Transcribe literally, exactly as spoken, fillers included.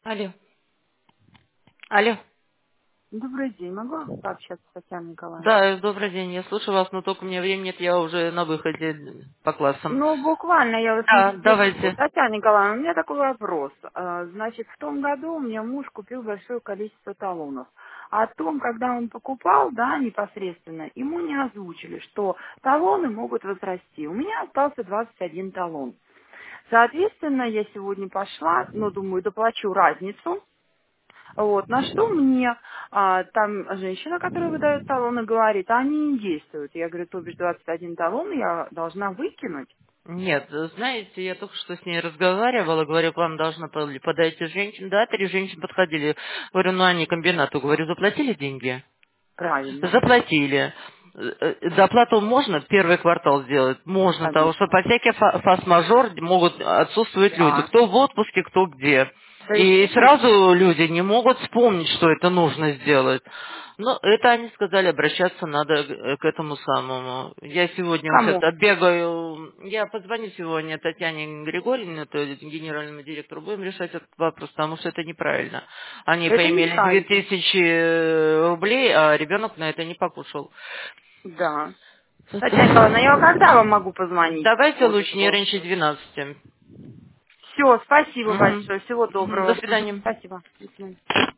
Алло. Алло. Добрый день. Могу пообщаться с Татьяной Николаевной? Да, добрый день. Я слушаю вас, но только у меня времени нет, я уже на выходе по классам. Ну, буквально я вас не Да, задержу. давайте. Татьяна Николаевна, у меня такой вопрос. А, Значит, в том году у меня муж купил большое количество талонов. А о том, когда он покупал, да, непосредственно, ему не озвучили, что талоны могут возрасти. У меня остался двадцать один талон. Соответственно, я сегодня пошла, но думаю, доплачу разницу. Вот, на что мне а, там женщина, которая выдает талоны, говорит, а они не действуют. Я говорю, то бишь двадцать один талон я должна выкинуть. Нет, знаете, я только что с ней разговаривала, говорю, к вам должна под- подойти женщина. Да, три женщины подходили. Говорю, ну они комбинату, говорю, заплатили деньги? Правильно, Заплатили. Э, э, Доплату можно первый квартал сделать? Можно, потому что конечно. по всякий фа- форс-мажор могут отсутствовать люди. Да. Кто в отпуске, кто где. И Совершенно. сразу люди не могут вспомнить, что это нужно сделать. Но это они сказали, обращаться надо к к этому самому. Я сегодня вот Кому? это бегаю, я позвоню сегодня Татьяне Григорьевне, то есть генеральному директору, будем решать этот вопрос, потому что это неправильно. Они Это поимели две неправильно. тысячи рублей, а ребенок на это не покушал. Да. Татьяна Николаевна, я когда вам могу позвонить по Давайте поводу лучше не этого? раньше двенадцати. Все, спасибо Мгм. большое. Всего Мгм. До доброго. Мгм. свидания. Спасибо. До свидания.